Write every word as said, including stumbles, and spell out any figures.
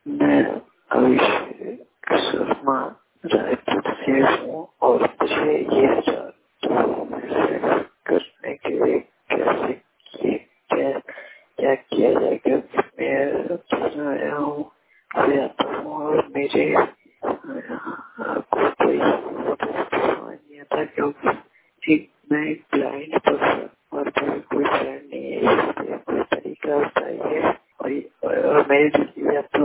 मैं अभिषेक शर्मा रायपुर से हूँ और मुझे ये हजार करने के लिए कैसे किए क्या क्या किया जाएगा। मैं सुना आया हूँ से आता हूँ और मेरे आपको कोई नहीं था क्योंकि मैं एक ब्लाइंड पर्सन और मेरे कोई फ्रेंड नहीं है, इसलिए कोई तरीका बताइए और, और मेरे लिए